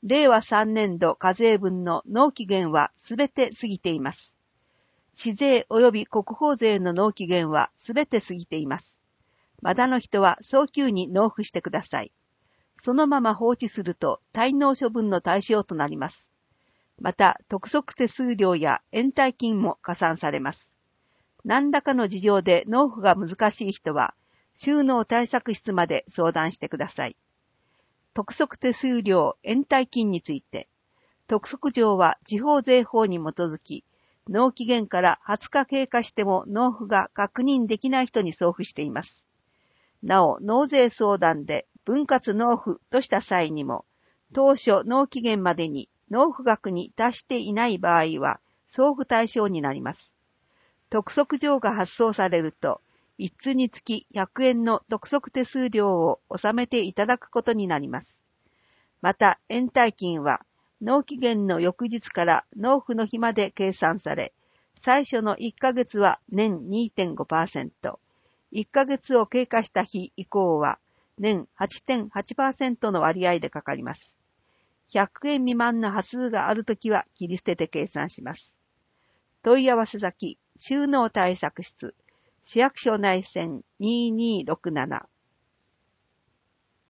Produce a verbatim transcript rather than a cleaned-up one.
令和さんねん度課税分の納期限はすべて過ぎています。市税及び国宝税の納期限はすべて過ぎています。まだの人は早急に納付してください。そのまま放置すると滞納処分の対象となります。また、督促手数料や延滞金も加算されます。何らかの事情で納付が難しい人は、収納対策室まで相談してください。督促手数料、延滞金について、督促状は地方税法に基づき、納期限からはつか経過しても納付が確認できない人に送付しています。なお、納税相談で分割納付とした際にも、当初納期限までに納付額に達していない場合は、送付対象になります。督促状が発送されると、一通につきひゃくえんの督促手数料を納めていただくことになります。また、延滞金は、納期限の翌日から納付の日まで計算され、最初のいっかげつは年 にてんごパーセント、いっかげつを経過した日以降は年 はちてんはちパーセント の割合でかかります。ひゃくえん未満の端数があるときは切り捨てて計算します。問い合わせ先、収納対策室、市役所内線にーにーろくなな